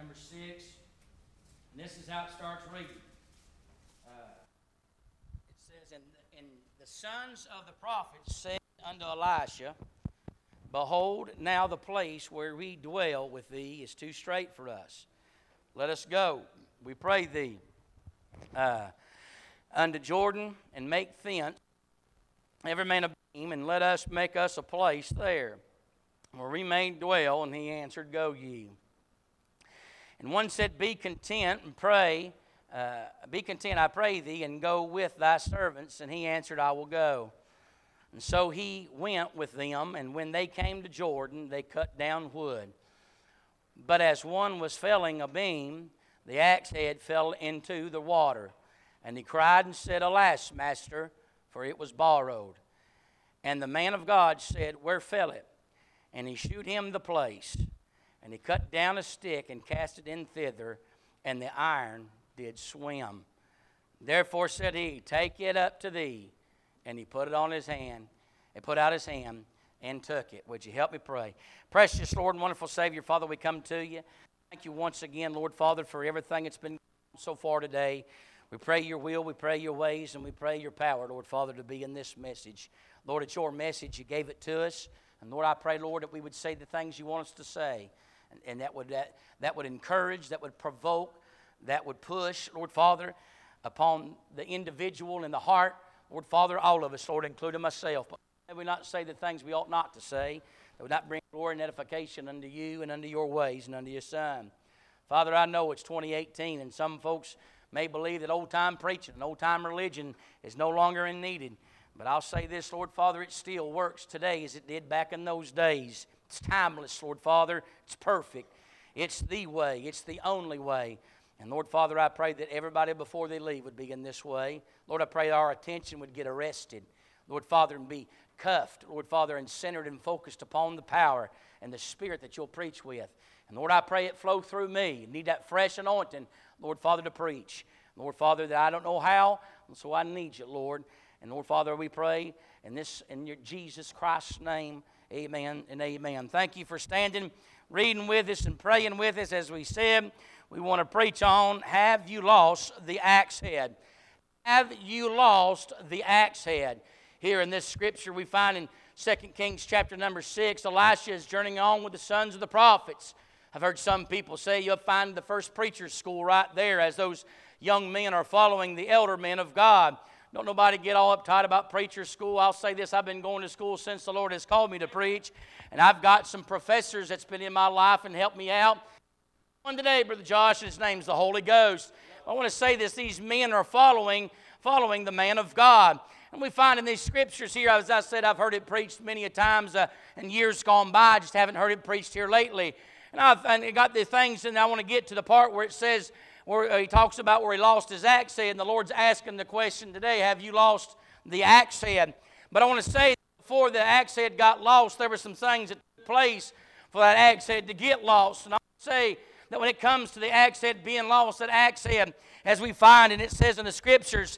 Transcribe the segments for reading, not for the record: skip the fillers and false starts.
number 6. And this is how it starts reading. It says, and the sons of the prophets said unto Elisha, Behold, now the place where we dwell with thee is too strait for us. Let us go, we pray thee, unto Jordan, and make thence every man a beam, and let us make us a place there, where we may dwell. And he answered, Go ye. And one said, Be content, and pray, be content, I pray thee, and go with thy servants. And he answered, I will go. And so he went with them, and when they came to Jordan, they cut down wood. But as one was felling a beam, the axe head fell into the water. And he cried and said, Alas, master, for it was borrowed. And the man of God said, Where fell it? And he shewed him the place. And he cut down a stick and cast it in thither, and the iron did swim. Therefore said he, Take it up to thee. And he put it on his hand, and put out his hand, and took it. Would you help me pray? Precious Lord and wonderful Savior, Father, we come to you. Thank you once again, Lord Father, for everything that's been so far today. We pray your will, we pray your ways, and we pray your power, Lord Father, to be in this message. Lord, it's your message. You gave it to us. And Lord, I pray, Lord, that we would say the things you want us to say. And that would encourage, that would provoke, that would push, Lord Father, upon the individual and the heart. Lord Father, all of us, Lord, including myself. But may we not say the things we ought not to say, that would not bring glory and edification unto you and unto your ways and unto your Son. Father, I know it's 2018, and some folks may believe that old-time preaching and old-time religion is no longer needed. But I'll say this, Lord Father, it still works today as it did back in those days. It's timeless, Lord Father. It's perfect. It's the way. It's the only way. And Lord Father, I pray that everybody before they leave would be in this way. Lord, I pray our attention would get arrested, Lord Father, and be cuffed, Lord Father, and centered and focused upon the power and the Spirit that you'll preach with. And Lord, I pray it flow through me. I need that fresh anointing, Lord Father, to preach. Lord Father, that I don't know how, and so I need you, Lord. And Lord Father, we pray in your Jesus Christ's name, amen and amen. Thank you for standing, reading with us, and praying with us. As we said, we want to preach on, Have you lost the axe head? Have you lost the axe head? Here in this scripture we find in 2 Kings chapter number 6, Elisha is journeying on with the sons of the prophets. I've heard some people say you'll find the first preacher's school right there as those young men are following the elder men of God. Don't nobody get all uptight about preacher school. I'll say this, I've been going to school since the Lord has called me to preach. And I've got some professors that's been in my life and helped me out. One today, Brother Josh, and his name's the Holy Ghost. I want to say this, these men are following the man of God. And we find in these scriptures here, as I said, I've heard it preached many a times in years gone by. I just haven't heard it preached here lately. And I've got the things, and I want to get to the part where it says, where he talks about where he lost his axe head, and the Lord's asking the question today, have you lost the axe head? But I want to say, before the axe head got lost, there were some things that took place for that axe head to get lost. And I want to say that when it comes to the axe head being lost, that axe head, as we find, and it says in the scriptures,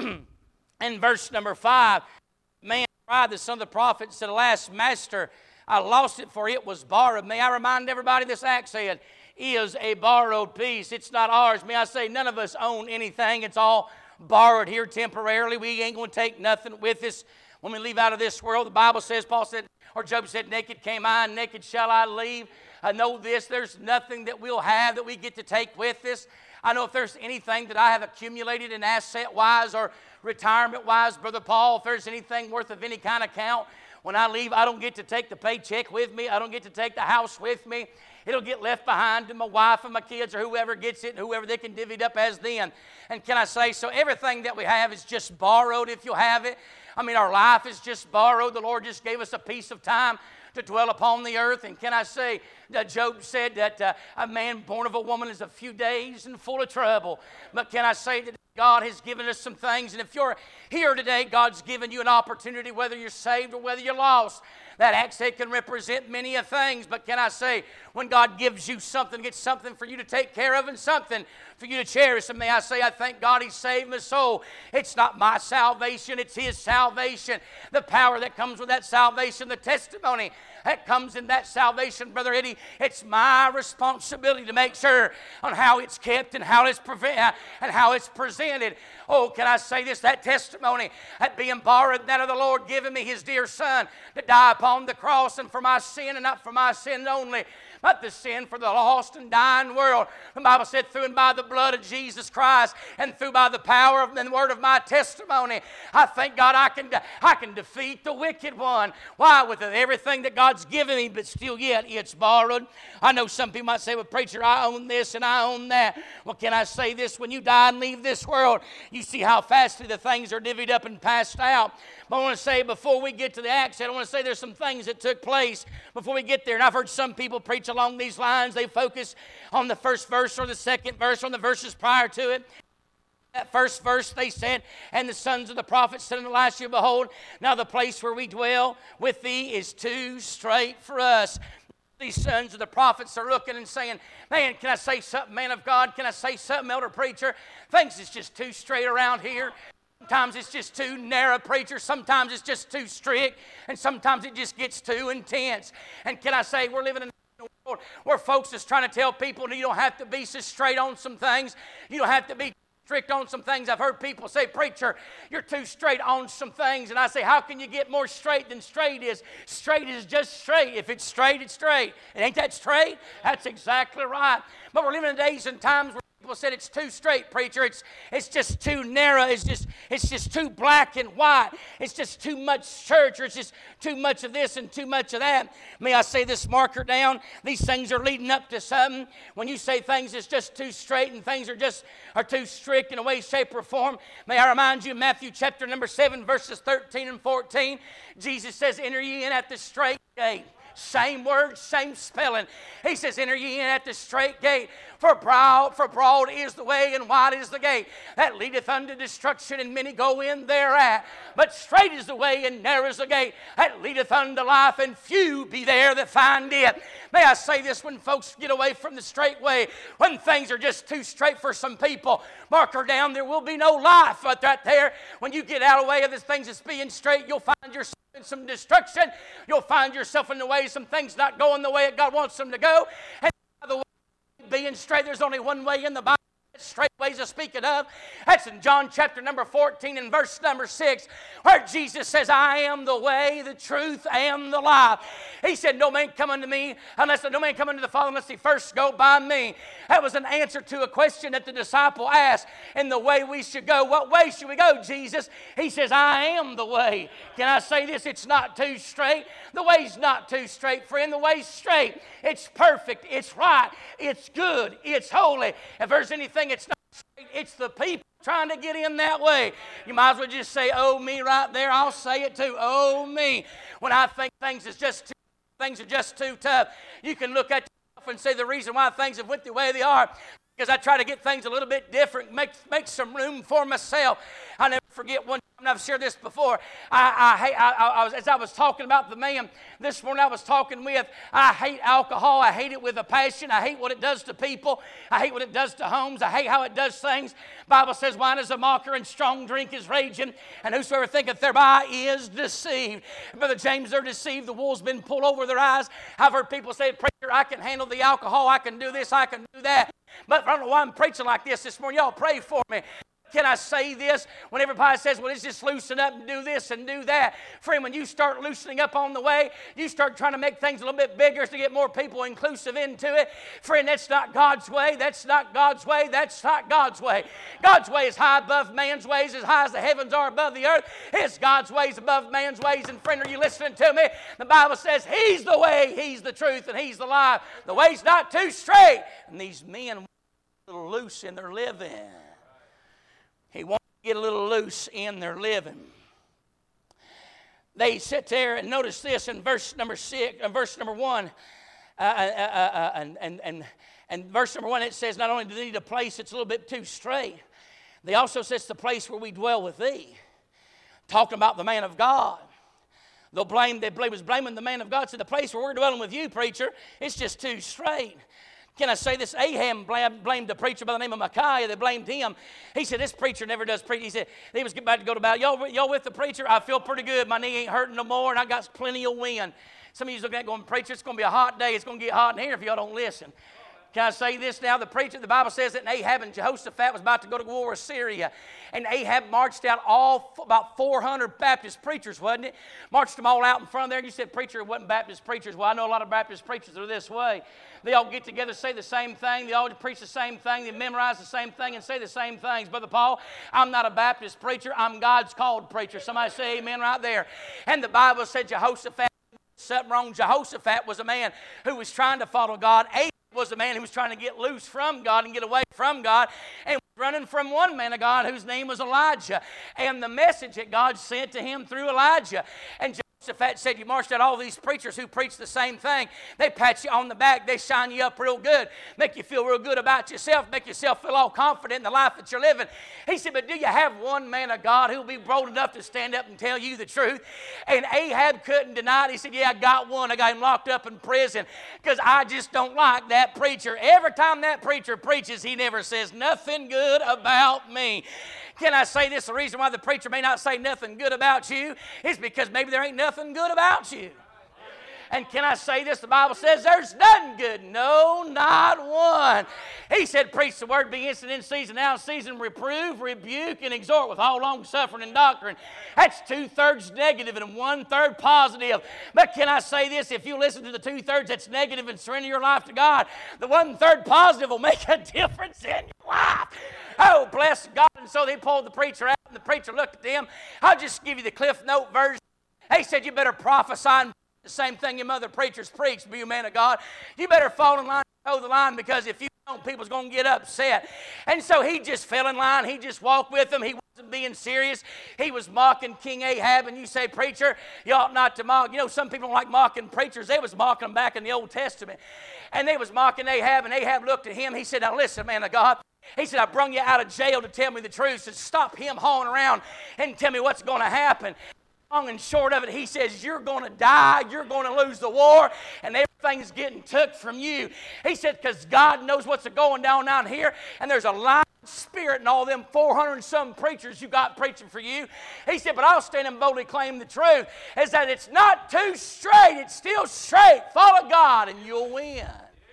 in verse number 5, man cried, the son of the prophet, said, Alas, master, I lost it, for it was borrowed. May I remind everybody, this axe head is a borrowed piece. It's not ours. May I say, none of us own anything. It's all borrowed here temporarily. We ain't going to take nothing with us when we leave out of this world. The Bible says, Paul said, or Job said, naked came I, and naked shall I leave. I know this, there's nothing that we'll have that we get to take with us. I know if there's anything that I have accumulated in asset-wise or retirement-wise, Brother Paul, if there's anything worth of any kind of count, when I leave, I don't get to take the paycheck with me. I don't get to take the house with me. It'll get left behind to my wife and my kids or whoever gets it and whoever they can divvy it up as then. And can I say, so everything that we have is just borrowed if you'll have it. I mean, our life is just borrowed. The Lord just gave us a piece of time to dwell upon the earth. And can I say that Job said that a man born of a woman is a few days and full of trouble. But can I say that God has given us some things, and if you're here today, God's given you an opportunity, whether you're saved or whether you're lost. That axe head can represent many of things, but can I say, when God gives you something, it's something for you to take care of and something for you to cherish. And may I say, I thank God He saved my soul. It's not my salvation, it's His salvation. The power that comes with that salvation, the testimony that comes in that salvation, Brother Eddie, it's my responsibility to make sure on how it's kept and how it's presented. Oh, can I say this? That testimony, that being borrowed, that of the Lord giving me His dear Son to die upon the cross, and for my sin, and not for my sin only, but the sin for the lost and dying world. The Bible said, through and by the blood of Jesus Christ, and through by the power of the word of my testimony, I thank God I can defeat the wicked one. Why? With everything that God's given me, but still yet it's borrowed. I know some people might say, well, preacher, I own this and I own that. Well, can I say this? When you die and leave this world, you see how fastly the things are divvied up and passed out. But I want to say, before we get to the accident, I want to say there's some things that took place before we get there. And I've heard some people preach along these lines. They focus on the first verse or the second verse, on the verses prior to it. That first verse, they said, and the sons of the prophets said unto Elisha, behold, now the place where we dwell with thee is too strait for us. These sons of the prophets are looking and saying, man, can I say something, man of God? Can I say something, elder preacher? Things is just too straight around here. Sometimes it's just too narrow, preacher. Sometimes it's just too strict. And sometimes it just gets too intense. And can I say, we're living in a world where folks is trying to tell people you don't have to be so straight on some things. You don't have to be strict on some things. I've heard people say, preacher, you're too straight on some things. And I say, how can you get more straight than straight is? Straight is just straight. If it's straight, it's straight. And ain't that straight? That's exactly right. But we're living in days and times where people said it's too straight, preacher. It's just too narrow. It's just too black and white. It's just too much church, or it's just too much of this and too much of that. May I say this marker down? These things are leading up to something. When you say things is just too straight and things are too strict in a way, shape, or form, may I remind you, Matthew chapter number 7, verses 13 and 14, Jesus says, enter ye in at the straight gate. Same word, same spelling. He says, enter ye in at the straight gate. For broad is the way and wide is the gate that leadeth unto destruction, and many go in thereat. But straight is the way and narrow is the gate that leadeth unto life, and few be there that find it. May I say this, when folks get away from the straight way, when things are just too straight for some people, mark her down, there will be no life. But right there, when you get out of the way of this things that's being straight, you'll find yourself in some destruction. You'll find yourself in the way some things not going the way that God wants them to go. And by the way, being straight, there's only one way in the Bible. Straight ways of speaking of. That's in John chapter number 14 and verse number 6, where Jesus says, I am the way, the truth, and the life. He said, no man come unto me, no man come unto the Father unless he first go by me. That was an answer to a question that the disciple asked, and the way we should go. What way should we go, Jesus? He says, I am the way. Can I say this? It's not too straight. The way's not too straight, friend. The way's straight. It's perfect. It's right. It's good. It's holy. If there's anything it's not straight, it's the people trying to get in that way. You might as well just say, oh, me right there. I'll say it too. Oh, me. When I think things are just too tough, you can look at yourself and say the reason why things have went the way they are, because I try to get things a little bit different, make some room for myself. I never forget one time, and I've shared this before, as I was talking about the man this morning I was talking with, I hate alcohol. I hate it with a passion. I hate what it does to people. I hate what it does to homes. I hate how it does things. The Bible says wine is a mocker and strong drink is raging, and whosoever thinketh thereby is deceived. Brother James, they're deceived. The wool's been pulled over their eyes. I've heard people say, preacher, I can handle the alcohol. I can do this. I can do that. But I don't know why I'm preaching like this morning. Y'all pray for me. Can I say this? When everybody says, well, let's just loosen up and do this and do that. Friend, when you start loosening up on the way, you start trying to make things a little bit bigger to get more people inclusive into it. Friend, that's not God's way. That's not God's way. That's not God's way. God's way is high above man's ways, as high as the heavens are above the earth. It's God's ways above man's ways. And friend, are you listening to me? The Bible says He's the way, He's the truth, and He's the life. The way's not too straight. And these men want a little loose in their living. He wants to get a little loose in their living. They sit there and notice this in verse number 1. And verse number 1, it says, not only do they need a place that's a little bit too straight, they also say it's the place where we dwell with thee. Talking about the man of God. They was blaming the man of God. Said, the place where we're dwelling with you, preacher, it's just too straight. Can I say this? Ahab blamed the preacher by the name of Micaiah. They blamed him. He said, this preacher never does preach. He said, he was about to go to battle. Y'all with the preacher? I feel pretty good. My knee ain't hurting no more, and I got plenty of wind. Some of you looking at it going, preacher, it's going to be a hot day. It's going to get hot in here if y'all don't listen. Can I say this now? The Bible says that Ahab and Jehoshaphat was about to go to war with Syria. And Ahab marched out about 400 Baptist preachers, wasn't it? Marched them all out in front of there. And you said, preacher, it wasn't Baptist preachers. Well, I know a lot of Baptist preachers are this way. They all get together, say the same thing. They all preach the same thing. They memorize the same thing and say the same things. Brother Paul, I'm not a Baptist preacher. I'm God's called preacher. Somebody say amen right there. And the Bible said Jehoshaphat, something wrong. Jehoshaphat was a man who was trying to follow God. Ahab was a man who was trying to get loose from God and get away from God, and running from one man of God whose name was Elijah, and the message that God sent to him through Elijah. And Jehoshaphat said, you marched out all these preachers who preach the same thing. They pat you on the back. They shine you up real good. Make you feel real good about yourself. Make yourself feel all confident in the life that you're living. He said, but do you have one man of God who will be bold enough to stand up and tell you the truth? And Ahab couldn't deny it. He said, yeah, I got one. I got him locked up in prison because I just don't like that preacher. Every time that preacher preaches, he never says nothing good about me. Can I say this? The reason why the preacher may not say nothing good about you is because maybe there ain't nothing good about you. And can I say this? The Bible says there's none good. No, not one. He said, preach the word, be instant in season, out of season, reprove, rebuke, and exhort with all long suffering and doctrine. That's 2/3 negative and 1/3 positive. But can I say this? If you listen to the 2/3 that's negative and surrender your life to God, the 1/3 positive will make a difference in your life. Oh, bless God. And so they pulled the preacher out, and the preacher looked at them. I'll just give you the Cliff Note version. He said, you better prophesy and the same thing your mother preachers preach, be a man of God. You better fall in line and toe the line, because if you don't, people's going to get upset. And so he just fell in line. He just walked with them. He wasn't being serious. He was mocking King Ahab. And you say, preacher, you ought not to mock. You know, some people don't like mocking preachers. They was mocking them back in the Old Testament. And they was mocking Ahab, and Ahab looked at him. He said, now listen, man of God. He said, I brung you out of jail to tell me the truth. So stop him hauling around and tell me what's going to happen. Long and short of it, he says, you're going to die, you're going to lose the war, and everything's getting took from you. He said, because God knows what's going down here, and there's a lying spirit in all them 400 and some preachers you got preaching for you. He said, but I'll stand and boldly claim the truth, is that it's not too straight, it's still straight. Follow God and you'll win.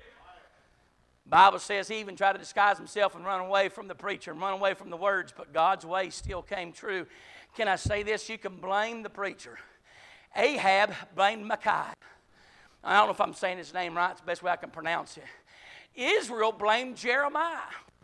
The Bible says he even tried to disguise himself and run away from the preacher and run away from the words, but God's way still came true. Can I say this? You can blame the preacher. Ahab blamed Micaiah. I don't know if I'm saying his name right. It's the best way I can pronounce it. Israel blamed Jeremiah.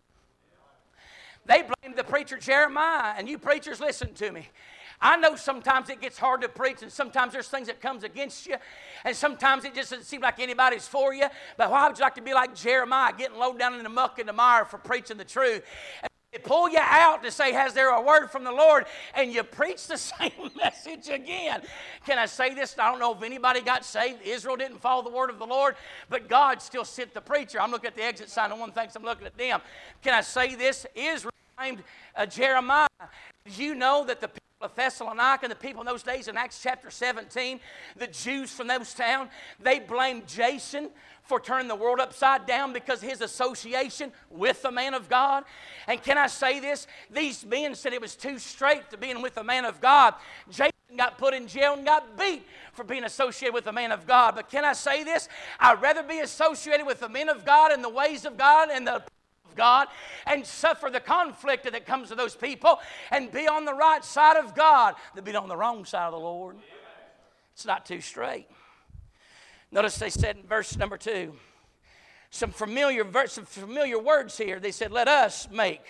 They blamed the preacher Jeremiah. And you preachers, listen to me. I know sometimes it gets hard to preach, and sometimes there's things that comes against you, and sometimes it just doesn't seem like anybody's for you. But why would you like to be like Jeremiah, getting low down in the muck and the mire for preaching the truth? They pull you out to say, has there a word from the Lord? And you preach the same message again. Can I say this? I don't know if anybody got saved. Israel didn't follow the word of the Lord, but God still sent the preacher. I'm looking at the exit sign, and one thinks I'm looking at them. Can I say this? Israel blamed Jeremiah. Did you know that the people of Thessalonica and the people in those days in Acts chapter 17, the Jews from those towns, they blamed Jason for turning the world upside down because of his association with the man of God? And can I say this? These men said it was too straight to being with the man of God. Jason got put in jail and got beat for being associated with the man of God. But can I say this? I'd rather be associated with the men of God and the ways of God and the God and suffer the conflict that comes to those people and be on the right side of God than be on the wrong side of the Lord. It's not too straight. Notice they said in verse number 2, some familiar words here. They said, let us make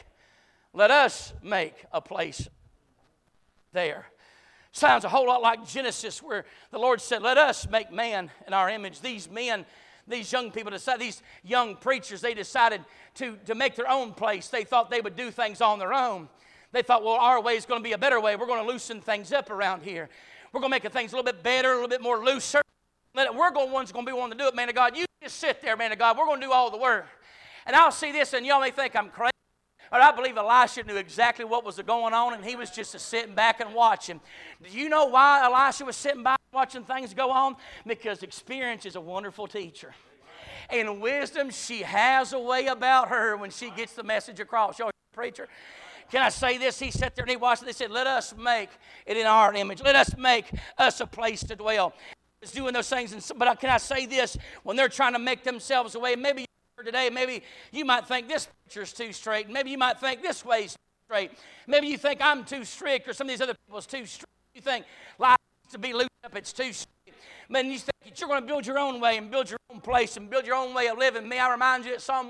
a place there. Sounds a whole lot like Genesis, where the Lord said, let us make man in our image. These men, these young people decided, these young preachers, they decided to make their own place. They thought they would do things on their own. They thought, well, our way is going to be a better way. We're going to loosen things up around here. We're going to make things a little bit better, a little bit more looser. We're the ones going to be one to do it, man of God. You just sit there, man of God. We're going to do all the work. And I'll see this, and y'all may think I'm crazy, but I believe Elisha knew exactly what was going on, and he was just sitting back and watching. Do you know why Elisha was sitting back and watching things go on? Because experience is a wonderful teacher. And wisdom, she has a way about her when she gets the message across. Y'all, preacher? Can I say this? He sat there and he watched it. They said, let us make it in our image. Let us make us a place to dwell. He's doing those things. But can I say this? When they're trying to make themselves a way, maybe today, maybe you might think this preacher's too straight. Maybe you might think this way's too straight. Maybe you think I'm too strict or some of these other people's too strict. You think life needs to be loosened up, it's too straight. But you think that you're going to build your own way and build your own place and build your own way of living. May I remind you that Psalm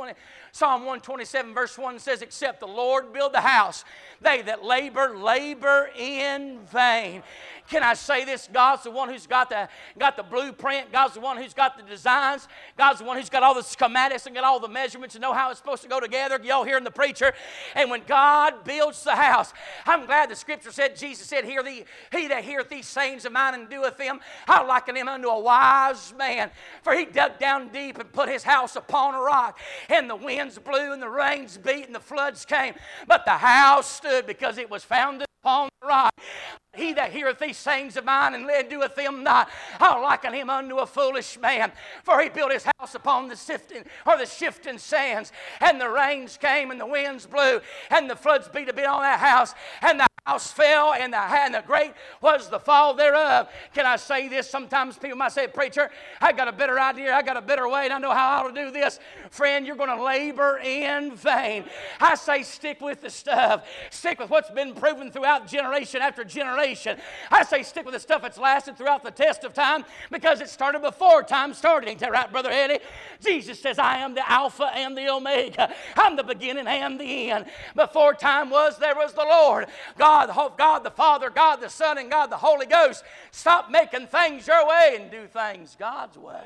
127 verse 1 says, except the Lord build the house, they that labor in vain. Can I say this? God's the one who's got the blueprint. God's the one who's got the designs. God's the one who's got all the schematics and got all the measurements and know how it's supposed to go together. Y'all hearing the preacher? And when God builds the house, I'm glad the scripture said, Jesus said, he that heareth these sayings of mine and doeth them, I liken him unto a wise man. For he dug down deep and put his house upon a rock. And the winds blew and the rains beat and the floods came. But the house stood because it was founded upon the rock. He that heareth these sayings of mine and doeth them not, I'll liken him unto a foolish man. For he built his house upon the shifting sands, and the rains came, and the winds blew, and the floods beat a bit on that house, and the house fell, and the great was the fall thereof. Can I say this? Sometimes people might say, preacher, I got a better idea, I got a better way, and I know how I ought to do this. Friend, you're going to labor in vain. I say stick with the stuff. Stick with what's been proven throughout generation after generation. I say stick with the stuff that's lasted throughout the test of time because it started before time started. Ain't that right, Brother Eddie? Jesus says, I am the Alpha and the Omega. I'm the beginning and the end. Before time was, there was the Lord. God the Father, God the Son, and God the Holy Ghost. Stop making things your way and do things God's way.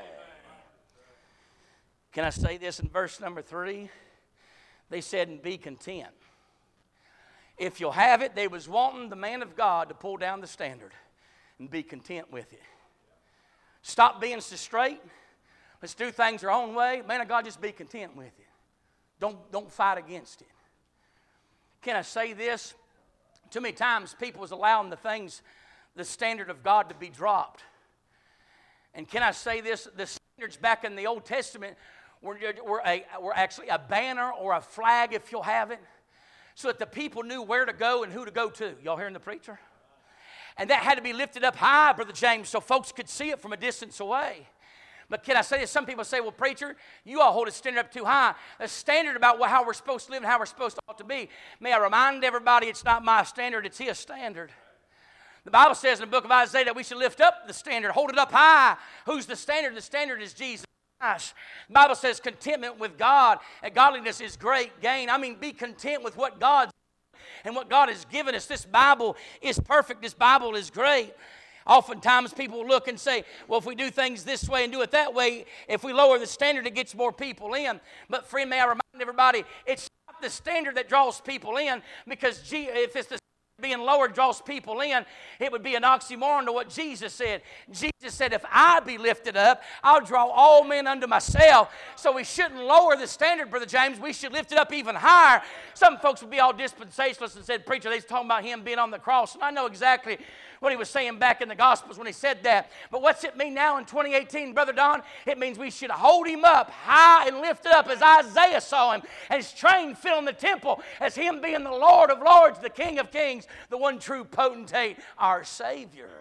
Can I say this in verse number 3? They said, and be content. If you'll have it, they was wanting the man of God to pull down the standard and be content with it. Stop being so straight. Let's do things our own way. Man of God, just be content with it. Don't fight against it. Can I say this? Too many times people was allowing the standard of God to be dropped. And can I say this? The standards back in the Old Testament were actually a banner or a flag, if you'll have it, so that the people knew where to go and who to go to. Y'all hearing the preacher? And that had to be lifted up high, Brother James, so folks could see it from a distance away. But can I say this? Some people say, well, preacher, you all hold a standard up too high. A standard about how we're supposed to live and how we're supposed to ought to be. May I remind everybody, it's not my standard, it's His standard. The Bible says in the book of Isaiah that we should lift up the standard, hold it up high. Who's the standard? The standard is Jesus. The Bible says contentment with God and godliness is great gain. I mean, be content with what God's and what God has given us. This Bible is perfect. This Bible is great. Oftentimes people look and say, well, if we do things this way and do it that way, if we lower the standard, it gets more people in. But friend, may I remind everybody, it's not the standard that draws people in, because if it's the being lowered draws people in, it would be an oxymoron to what Jesus said. Jesus said, if I be lifted up, I'll draw all men unto myself. So we shouldn't lower the standard, Brother James. We should lift it up even higher. Some folks would be all dispensationalists and said, preacher, they're talking about him being on the cross. And I know exactly what he was saying back in the Gospels when he said that. But what's it mean now in 2018, Brother Don? It means we should hold him up high and lift it up as Isaiah saw him, and his train filling the temple, as him being the Lord of lords, the King of kings, the one true potentate, our Savior.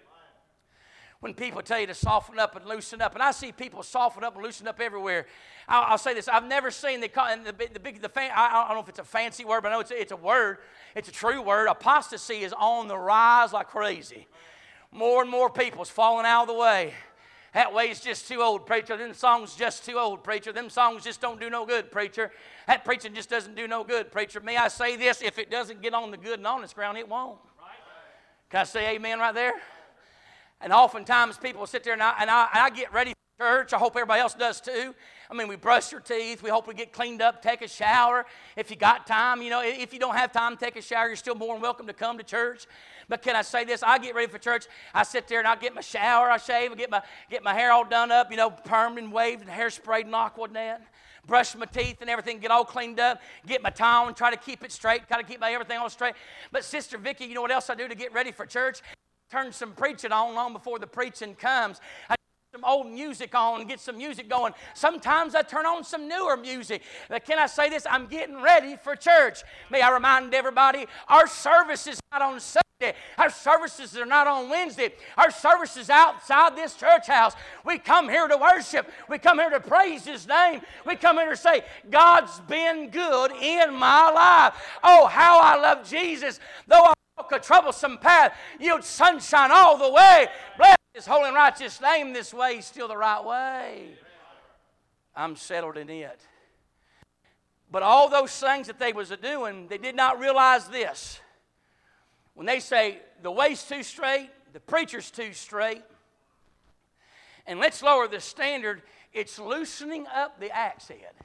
When people tell you to soften up and loosen up, and I see people soften up and loosen up everywhere. I'll say this: I've never seen I don't know if it's a fancy word, but I know it's a word. It's a true word. Apostasy is on the rise like crazy. More and more people's falling out of the way. That way's just too old, preacher. Them songs just too old, preacher. Them songs just don't do no good, preacher. That preaching just doesn't do no good, preacher. May I say this? If it doesn't get on the good and honest ground, it won't. Can I say amen right there? And oftentimes people sit there and I get ready for church. I hope everybody else does too. I mean, we brush your teeth. We hope we get cleaned up, take a shower. If you got time, if you don't have time to take a shower, you're still more than welcome to come to church. But can I say this? I get ready for church. I sit there and I get my shower. I shave. I get my hair all done up, permed and waved and hairsprayed and aqua net. Brush my teeth and everything, get all cleaned up, get my towel and try to keep it straight, try to keep my everything all straight. But Sister Vicki, you know what else I do to get ready for church? turn some preaching on long before the preaching comes. I some old music on and get some music going. Sometimes I turn on some newer music. But can I say this? I'm getting ready for church. May I remind everybody, our service is not on Sunday. Our services are not on Wednesday. Our service is outside this church house. We come here to worship. We come here to praise His name. We come here to say, God's been good in my life. Oh, how I love Jesus. Though I walk a troublesome path, yield sunshine all the way. Bless His holy and righteous name. This way is still the right way. I'm settled in it. But all those things that they was doing, they did not realize this. When they say the way's too straight, the preacher's too straight, and let's lower the standard, it's loosening up the axe head.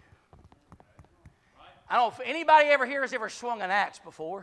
I don't know if anybody ever here has ever swung an axe before.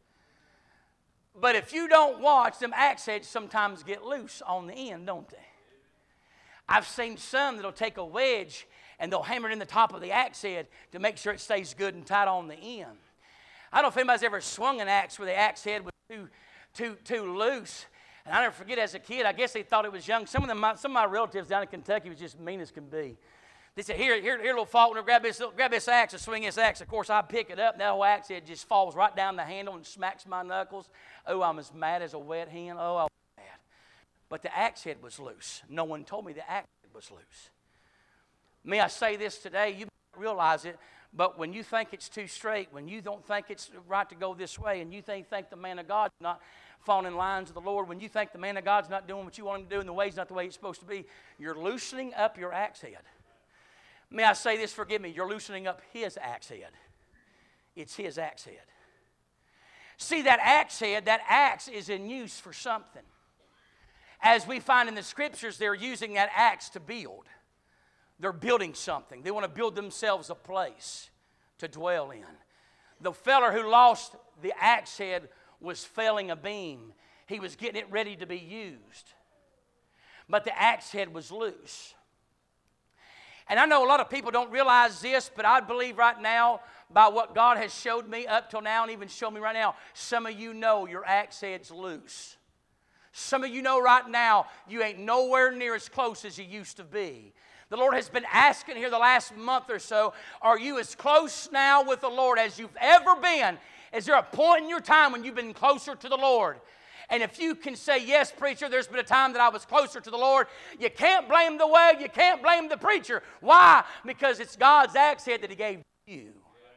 But if you don't watch, them axe heads sometimes get loose on the end, don't they? I've seen some that'll take a wedge and they'll hammer it in the top of the axe head to make sure it stays good and tight on the end. I don't know if anybody's ever swung an axe where the axe head was too loose. And I never forget as a kid, I guess they thought it was young. Some of my relatives down in Kentucky was just mean as can be. They said, here, little Faulkner, grab this axe and swing this axe. Of course, I pick it up, and that whole axe head just falls right down the handle and smacks my knuckles. Oh, I'm as mad as a wet hen. Oh, I was mad. But the axe head was loose. No one told me the axe head was loose. May I say this today? You realize it, but when you think it's too straight, when you don't think it's right to go this way, and you think the man of God's not falling in lines with the Lord, when you think the man of God's not doing what you want him to do and the way's not the way it's supposed to be, you're loosening up your axe head. May I say this, forgive me, you're loosening up His axe head. It's His axe head. See, that axe is in use for something. As we find in the Scriptures, they're using that axe to build. They're building something. They want to build themselves a place to dwell in. The feller who lost the axe head was felling a beam. He was getting it ready to be used. But the axe head was loose. And I know a lot of people don't realize this, but I believe right now, by what God has showed me up till now and even showed me right now, some of you know your axe head's loose. Some of you know right now you ain't nowhere near as close as you used to be. The Lord has been asking here the last month or so, are you as close now with the Lord as you've ever been? Is there a point in your time when you've been closer to the Lord? And if you can say, yes, preacher, there's been a time that I was closer to the Lord, you can't blame the way, you can't blame the preacher. Why? Because it's God's axe head that He gave you.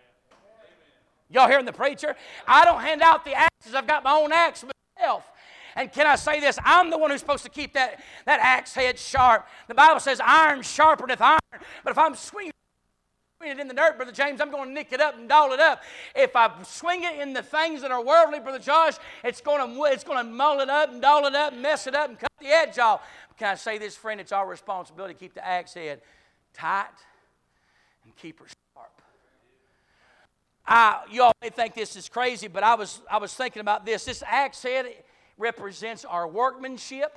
Y'all hearing the preacher? I don't hand out the axes. I've got my own axe myself. And can I say this? I'm the one who's supposed to keep that axe head sharp. The Bible says iron sharpeneth iron. But if I'm swinging it in the dirt, Brother James, I'm going to nick it up and doll it up. If I swing it in the things that are worldly, Brother Josh, it's going to mull it up and doll it up and mess it up and cut the edge off. Can I say this, friend? It's our responsibility to keep the axe head tight and keep her sharp. You all may think this is crazy, but I was thinking about this. This axe head represents our workmanship.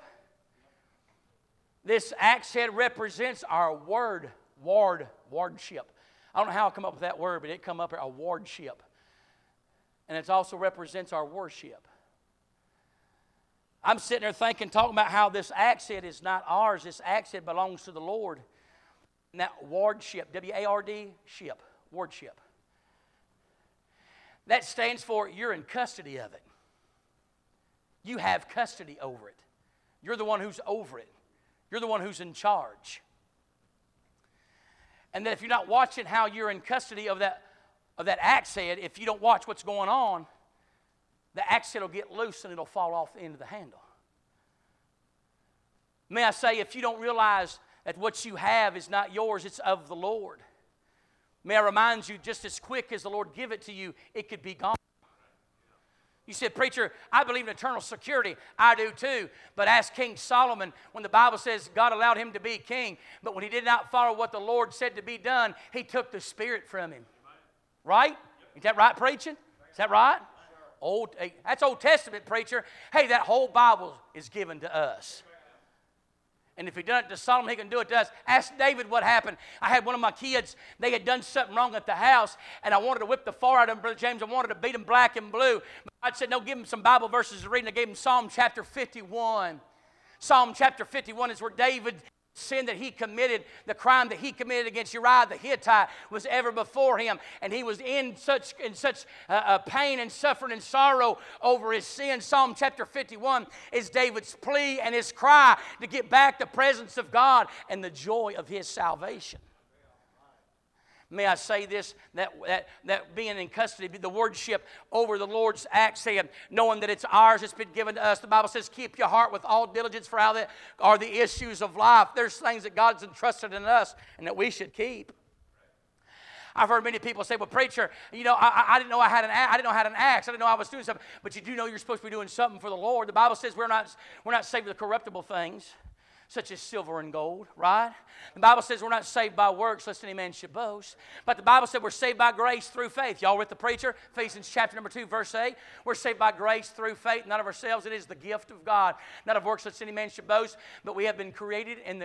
This axe head represents our wardship. I don't know how I come up with that word, but it come up here, a wardship. And it also represents our worship. I'm sitting there talking about how this axe head is not ours. This axe head belongs to the Lord. And that wardship, W-A-R-D, ship, wardship. That stands for you're in custody of it. You have custody over it. You're the one who's over it. You're the one who's in charge. And that if you're not watching how you're in custody of that axe head, if you don't watch what's going on, the axe head will get loose and it'll fall off the end of the handle. May I say, if you don't realize that what you have is not yours, it's of the Lord. May I remind you, just as quick as the Lord give it to you, it could be gone. You said, preacher, I believe in eternal security. I do too. But ask King Solomon, when the Bible says God allowed him to be king, but when he did not follow what the Lord said to be done, He took the Spirit from him. Right? Is that right, preaching? Is that right? That's Old Testament, preacher. Hey, that whole Bible is given to us. And if he done it to Solomon, he can do it to us. Ask David what happened. I had one of my kids, they had done something wrong at the house, and I wanted to whip the far out of them, Brother James. I wanted to beat them black and blue. I said, no, give him some Bible verses to read, and I gave him Psalm chapter 51. Psalm chapter 51 is where David sin that he committed, the crime that he committed against Uriah the Hittite was ever before him, and he was in such pain and suffering and sorrow over his sin. Psalm chapter 51 is David's plea and his cry to get back the presence of God and the joy of his salvation. May I say this, that being in custody, the wordship over the Lord's axe head, knowing that it's ours, it's been given to us. The Bible says, keep your heart with all diligence, for how are the issues of life. There's things that God's entrusted in us and that we should keep. I've heard many people say, well, preacher, I didn't know I had an axe. I didn't know I was doing something. But you do know you're supposed to be doing something for the Lord. The Bible says we're not saved with corruptible things, such as silver and gold, right? The Bible says we're not saved by works, lest any man should boast. But the Bible said we're saved by grace through faith. Y'all with the preacher? Ephesians chapter number 2, verse 8. We're saved by grace through faith, not of ourselves. It is the gift of God, not of works, lest any man should boast. But we have been created in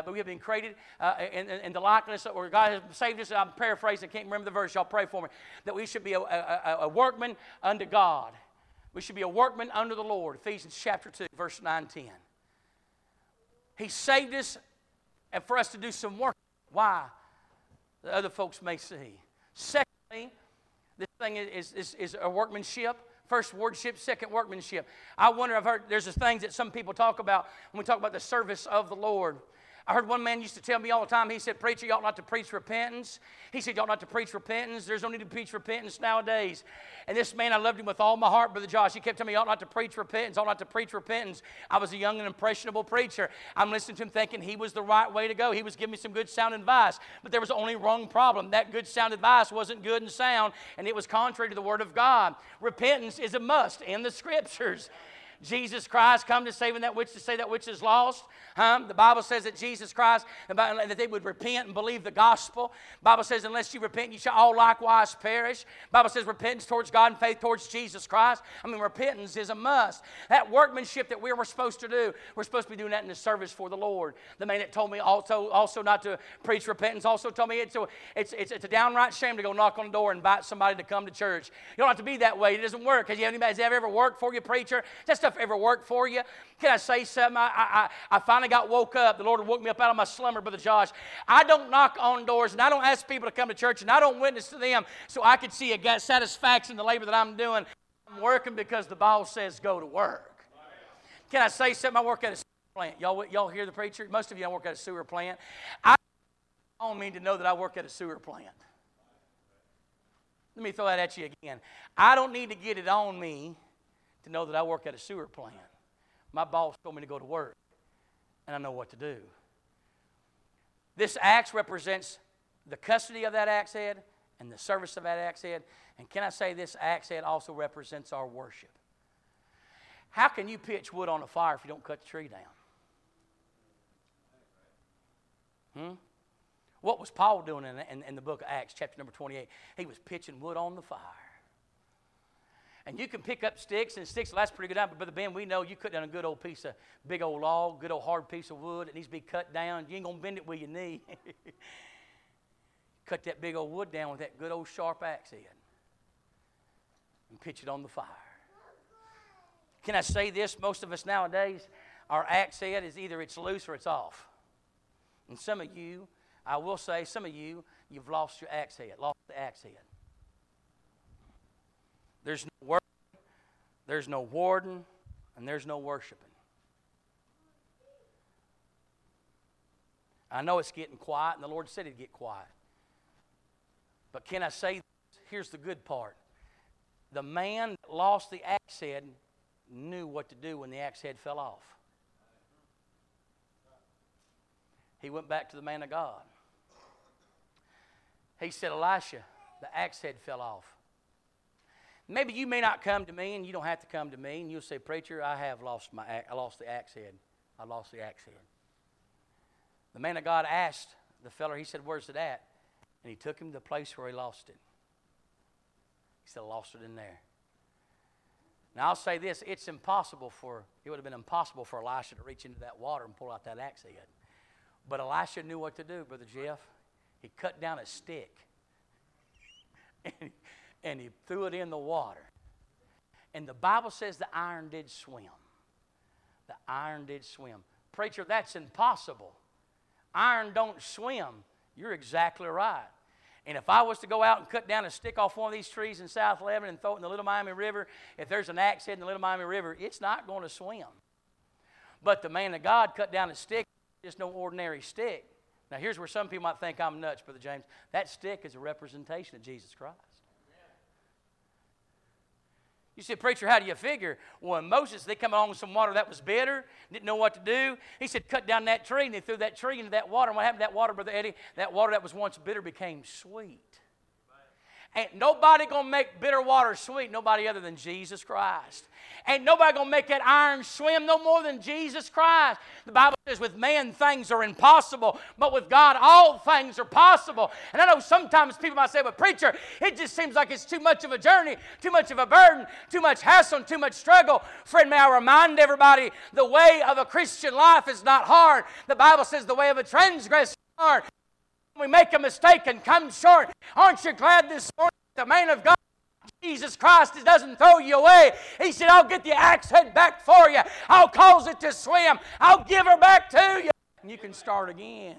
the likeness of where God has saved us. I'm paraphrasing. I can't remember the verse. Y'all pray for me. That we should be a workman unto God. We should be a workman unto the Lord. Ephesians chapter 2, verse 9 and 10. He saved us and for us to do some work. Why? The other folks may see. Secondly, this thing is a workmanship. First, wordship. Second, workmanship. I wonder, I've heard there's things that some people talk about when we talk about the service of the Lord. I heard one man used to tell me all the time, he said, preacher, you ought not to preach repentance. He said, you ought not to preach repentance. There's no need to preach repentance nowadays. And this man, I loved him with all my heart, Brother Josh. He kept telling me, you ought not to preach repentance, ought not to preach repentance. I was a young and impressionable preacher. I'm listening to him thinking he was the right way to go. He was giving me some good sound advice. But there was only wrong problem. That good sound advice wasn't good and sound, and it was contrary to the Word of God. Repentance is a must in the Scriptures. Jesus Christ come to save that which is lost. The Bible says that Jesus Christ, that they would repent and believe the gospel. The Bible says, unless you repent, you shall all likewise perish. The Bible says repentance towards God and faith towards Jesus Christ. Repentance is a must. That workmanship that we're supposed to do, we're supposed to be doing that in the service for the Lord. The man that told me also not to preach repentance also told me it's a downright shame to go knock on the door and invite somebody to come to church. You don't have to be that way. It doesn't work. Has that ever worked for you, preacher? That stuff ever worked for you? Can I say something? I finally got woke up. The Lord woke me up out of my slumber, Brother Josh. I don't knock on doors, and I don't ask people to come to church, and I don't witness to them so I can see a satisfaction in the labor that I'm doing. I'm working because the Bible says go to work. Can I say something? I work at a sewer plant. Y'all hear the preacher? Most of you, I work at a sewer plant. I don't mean to know that I work at a sewer plant. Let me throw that at you again. I don't need to get it on me to know that I work at a sewer plant. My boss told me to go to work, and I know what to do. This axe represents the custody of that axe head and the service of that axe head. And can I say this axe head also represents our worship? How can you pitch wood on a fire if you don't cut the tree down? What was Paul doing in the book of Acts, chapter number 28? He was pitching wood on the fire. And you can pick up sticks, and sticks will last pretty good time. But Brother Ben, we know you cut down a good old piece of big old log, good old hard piece of wood. It needs to be cut down. You ain't going to bend it with your knee. Cut that big old wood down with that good old sharp axe head and pitch it on the fire. Can I say this? Most of us nowadays, our axe head is either it's loose or it's off. And some of you, I will say, some of you, you've lost your axe head, lost the axe head. There's no work, there's no warden, and there's no worshiping. I know it's getting quiet, and the Lord said it'd get quiet. But can I say this? Here's the good part. The man that lost the axe head knew what to do when the axe head fell off. He went back to the man of God. He said, Elisha, the axe head fell off. Maybe you may not come to me, and you don't have to come to me, and you'll say, preacher, I lost the axe head. I lost the axe head. The man of God asked the fellow, he said, where's it at? And he took him to the place where he lost it. He said, I lost it in there. Now I'll say this, it would have been impossible for Elisha to reach into that water and pull out that axe head. But Elisha knew what to do, Brother Jeff. He cut down a stick and he threw it in the water. And the Bible says the iron did swim. The iron did swim. Preacher, that's impossible. Iron don't swim. You're exactly right. And if I was to go out and cut down a stick off one of these trees in South Lebanon and throw it in the Little Miami River, if there's an axe head in the Little Miami River, it's not going to swim. But the man of God cut down a stick, just no ordinary stick. Now here's where some people might think I'm nuts, Brother James. That stick is a representation of Jesus Christ. You said, preacher, how do you figure? Well, when Moses, they come along with some water that was bitter, didn't know what to do. He said, cut down that tree, and they threw that tree into that water. And what happened to that water, Brother Eddie? That water that was once bitter became sweet. Ain't nobody going to make bitter water sweet, nobody other than Jesus Christ. Ain't nobody going to make that iron swim no more than Jesus Christ. The Bible says with man things are impossible, but with God all things are possible. And I know sometimes people might say, but preacher, it just seems like it's too much of a journey, too much of a burden, too much hassle, and too much struggle. Friend, may I remind everybody, the way of a Christian life is not hard. The Bible says the way of a transgressor is hard. We make a mistake and come short. Aren't you glad this morning the man of God, Jesus Christ, doesn't throw you away? He said, I'll get the axe head back for you. I'll cause it to swim. I'll give her back to you. And you can start again.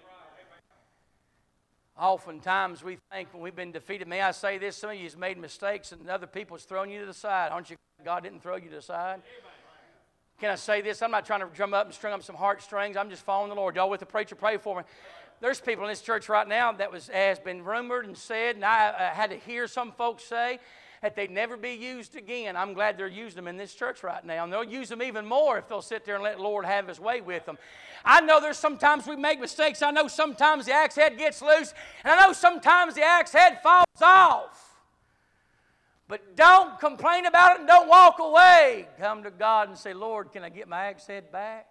Oftentimes we think when we've been defeated, may I say this, some of you has made mistakes and other people's thrown you to the side. Aren't you glad God didn't throw you to the side? Can I say this? I'm not trying to drum up and string up some heartstrings. I'm just following the Lord. Y'all with the preacher, pray for me. There's people in this church right now that has been rumored and said, and I had to hear some folks say that they'd never be used again. I'm glad they're using them in this church right now. And they'll use them even more if they'll sit there and let the Lord have His way with them. I know there's sometimes we make mistakes. I know sometimes the axe head gets loose. And I know sometimes the axe head falls off. But don't complain about it and don't walk away. Come to God and say, Lord, can I get my axe head back?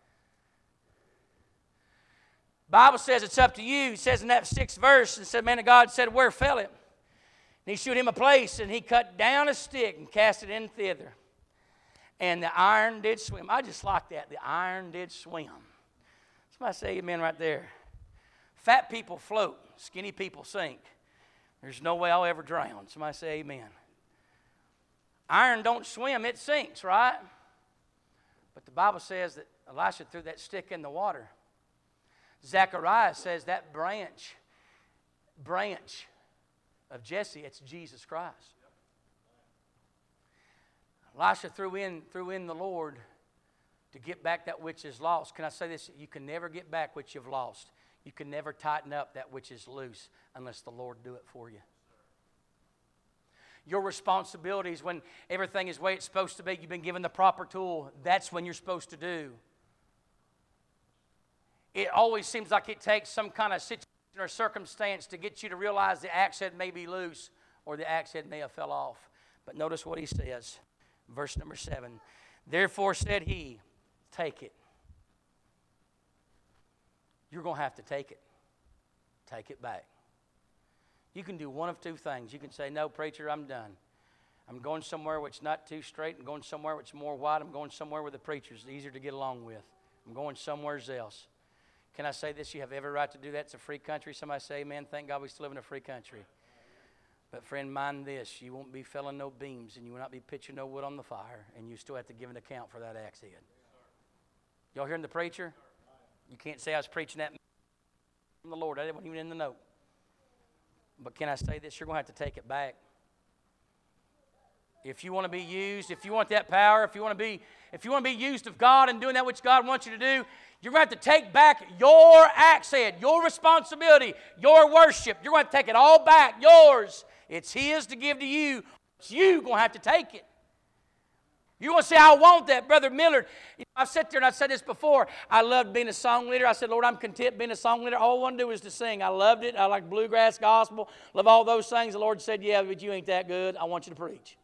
Bible says it's up to you. It says in that 6th verse, it said, man of God said, where fell it? And he shewed him a place, and he cut down a stick and cast it in thither. And the iron did swim. I just like that. The iron did swim. Somebody say amen right there. Fat people float. Skinny people sink. There's no way I'll ever drown. Somebody say amen. Iron don't swim, it sinks, right? But the Bible says that Elisha threw that stick in the water. Zechariah says that branch of Jesse, it's Jesus Christ. Elisha threw in the Lord to get back that which is lost. Can I say this? You can never get back what you've lost. You can never tighten up that which is loose unless the Lord do it for you. Your responsibility is when everything is the way it's supposed to be. You've been given the proper tool. That's when you're supposed to do. It always seems like it takes some kind of situation or circumstance to get you to realize the axe head may be loose or the axe head may have fell off. But notice what he says. Verse number 7. Therefore said he, take it. You're going to have to take it. Take it back. You can do one of two things. You can say, no, preacher, I'm done. I'm going somewhere which is not too straight. I'm going somewhere which is more wide. I'm going somewhere where the preacher's easier to get along with. I'm going somewhere else. Can I say this? You have every right to do that. It's a free country. Somebody say amen. Thank God we still live in a free country. But friend, mind this. You won't be felling no beams and you will not be pitching no wood on the fire, and you still have to give an account for that axe head. Y'all hearing the preacher? You can't say I was preaching that from the Lord. I wasn't even in the note. But can I say this? You're going to have to take it back. If you want to be used, if you want that power, if you want to be used of God and doing that which God wants you to do, you're going to have to take back your axe head, your responsibility, your worship. You're going to take it all back, yours. It's His to give to you. It's you going to have to take it. You're going to say, I want that, Brother Millard. I've sat there and I've said this before. I loved being a song leader. I said, Lord, I'm content being a song leader. All I want to do is to sing. I loved it. I like bluegrass, gospel, love all those things. The Lord said, yeah, but you ain't that good. I want you to preach.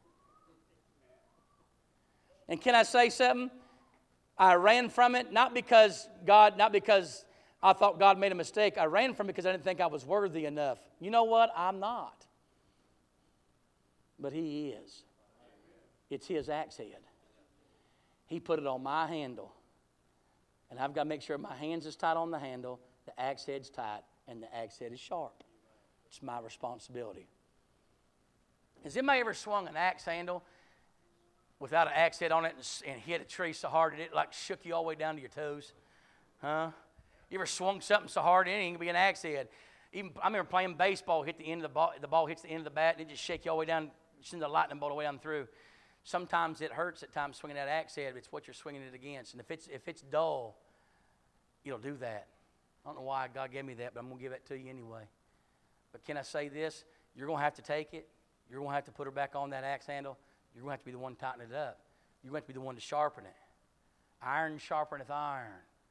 And can I say something? I ran from it, not because I thought God made a mistake. I ran from it because I didn't think I was worthy enough. You know what? I'm not. But He is. It's His axe head. He put it on my handle. And I've got to make sure my hands is tight on the handle, the axe head's tight, and the axe head is sharp. It's my responsibility. Has anybody ever swung an axe handle without an axe head on it and hit a tree so hard that it like shook you all the way down to your toes? Huh? You ever swung something so hard it ain't gonna be an axe head? Even I remember playing baseball, hit the end of the ball hits the end of the bat, and it just shake you all the way down, send the lightning bolt all the way down through. Sometimes it hurts at times swinging that axe head, but it's what you're swinging it against. And if it's dull, it'll do that. I don't know why God gave me that, but I'm going to give it to you anyway. But can I say this? You're going to have to take it. You're going to have to put her back on that axe handle. You're going to have to be the one tightening it up. You're going to have to be the one to sharpen it. Iron sharpeneth iron.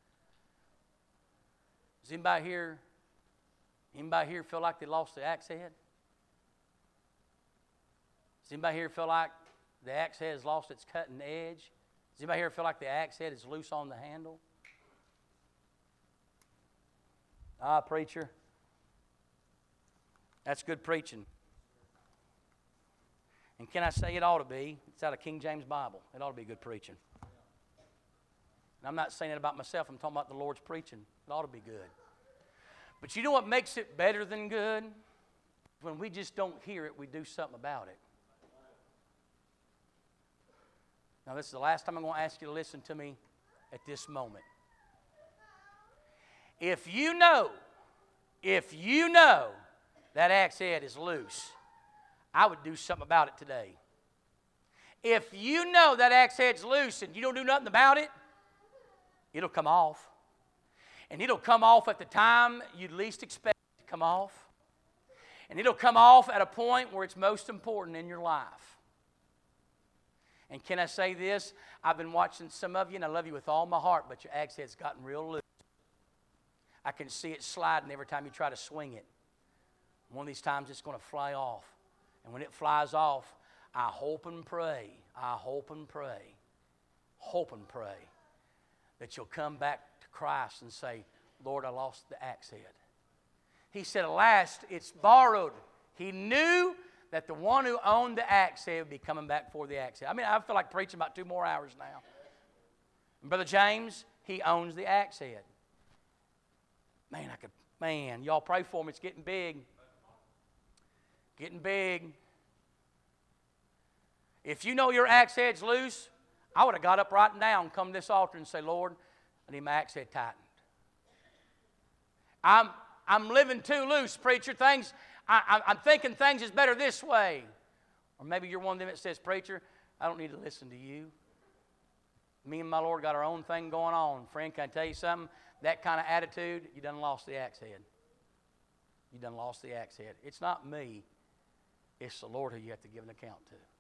Does anybody here feel like they lost the axe head? Does anybody here feel like the axe head has lost its cutting edge? Does anybody here feel like the axe head is loose on the handle? Preacher, that's good preaching. And can I say it ought to be? It's out of King James Bible. It ought to be good preaching. And I'm not saying it about myself. I'm talking about the Lord's preaching. It ought to be good. But you know what makes it better than good? When we just don't hear it, we do something about it. Now, this is the last time I'm going to ask you to listen to me at this moment. If you know that axe head is loose, I would do something about it today. If you know that axe head's loose and you don't do nothing about it, it'll come off. And it'll come off at the time you'd least expect it to come off. And it'll come off at a point where it's most important in your life. And can I say this? I've been watching some of you, and I love you with all my heart, but your axe head's gotten real loose. I can see it sliding every time you try to swing it. One of these times it's going to fly off. And when it flies off, I hope and pray that you'll come back to Christ and say, Lord, I lost the axe head. He said, alas, it's borrowed. He knew that the one who owned the axe head would be coming back for the axe head. I mean, I feel like preaching about 2 more hours now. And Brother James, he owns the axe head. Y'all pray for me. It's getting big. Getting big. If you know your axe head's loose, I would have got up right now and come to this altar and say, Lord, I need my axe head tightened. I'm living too loose, preacher. I'm thinking things is better this way. Or maybe you're one of them that says, preacher, I don't need to listen to you. Me and my Lord got our own thing going on. Friend, can I tell you something? That kind of attitude, you done lost the axe head. You done lost the axe head. It's not me. It's the Lord who you have to give an account to.